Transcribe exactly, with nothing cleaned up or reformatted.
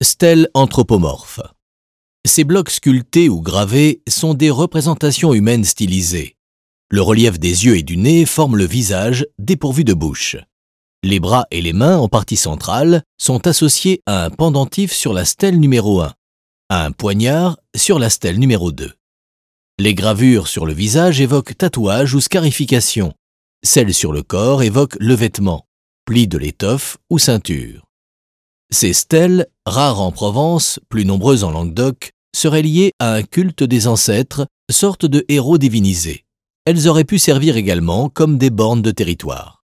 Stèles anthropomorphes. Ces blocs sculptés ou gravés sont des représentations humaines stylisées. Le relief des yeux et du nez forme le visage dépourvu de bouche. Les bras et les mains, en partie centrale, sont associés à un pendentif sur la stèle numéro un, à un poignard sur la stèle numéro deux. Les gravures sur le visage évoquent tatouage ou scarification. Celles sur le corps évoquent le vêtement, pli de l'étoffe ou ceinture. Ces stèles, rares en Provence, plus nombreuses en Languedoc, seraient liées à un culte des ancêtres, sorte de héros divinisés. Elles auraient pu servir également comme des bornes de territoire.